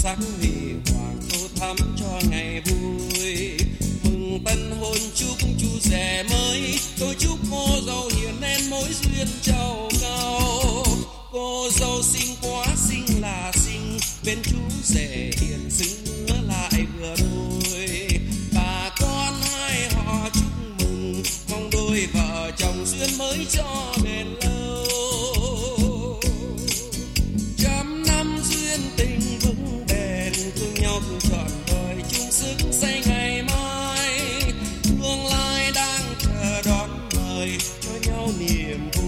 sắc huy hoàng tô thắm cho ngày vui. Mừng tân hôn chúc chú rể mới, tôi chúc cô dâu hiền nên mối duyên trầu cao. Cô dâu xinh quá xinh là xinh, bên chú rể hiền xứng nữa lại vừa đôi. Bà con hai họ chúc mừng, mong đôi vợ chồng duyên mới cho bền lâu. Trăm năm duyên tình vững bền, thương nhau thương trọn đời chung sức xây ngày mai. Tương lai đang chờ đón mời cho nhau niềm vui.